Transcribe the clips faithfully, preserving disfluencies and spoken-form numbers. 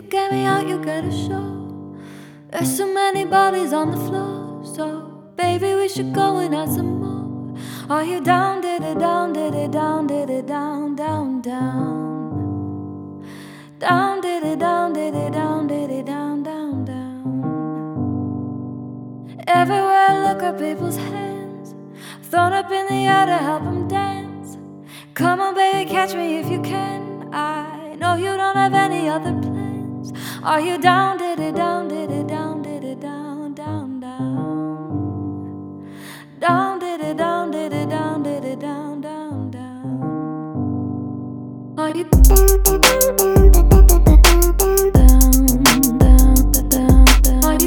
you get me out, you get a show. There's so many bodies on the floor, so baby, we should go and add some more. Are you down, did it down, did it down, did it down, down, down? Down, did it down, did it down, did it down, down, down. Everywhere I look are people's hands thrown up in the air to help them dance. Come on, baby, catch me if you can. I know you don't have any other plans. Are you down, did it down, did it down, did it down, down, down? Down, did it down, did it down, did it down, down, down? Are you down, down, down, down, down? Are you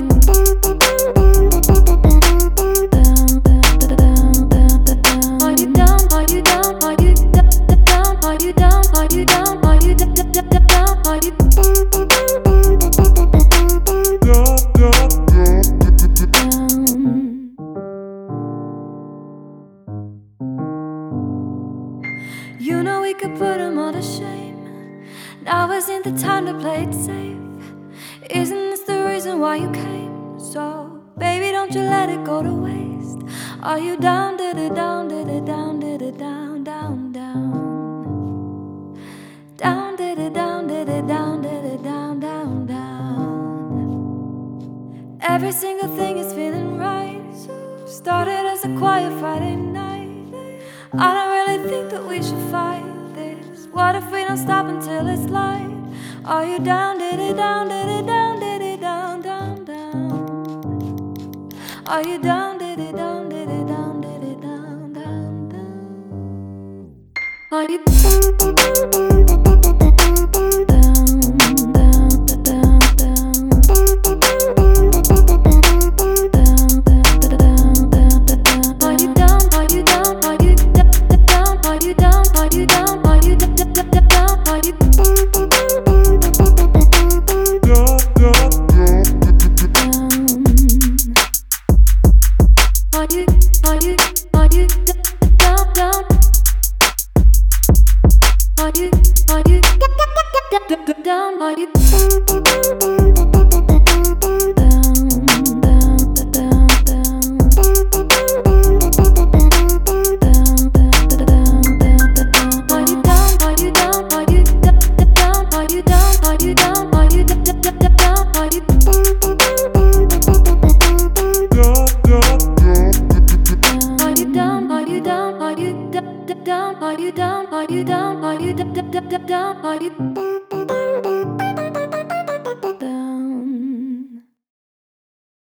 You know we could put them all to shame. Now isn't the time to play it safe. Isn't this the reason why you came? So, baby, don't you let it go to waste. Are you down, did it down, did it down, did it down, down, down? Down, did it down, did it down, did it down, down, down? Every single thing is feeling right. Started as a quiet Friday night. I don't really think that we should fight this. What if we don't stop until it's light? Are you down, did it down, did it down, did it down, down, down? Are you down, did it down, did it down, did it down, down, down? Are you down, down, down, down, down, down, are you down, are you down, are you down, are you down, are you down, are you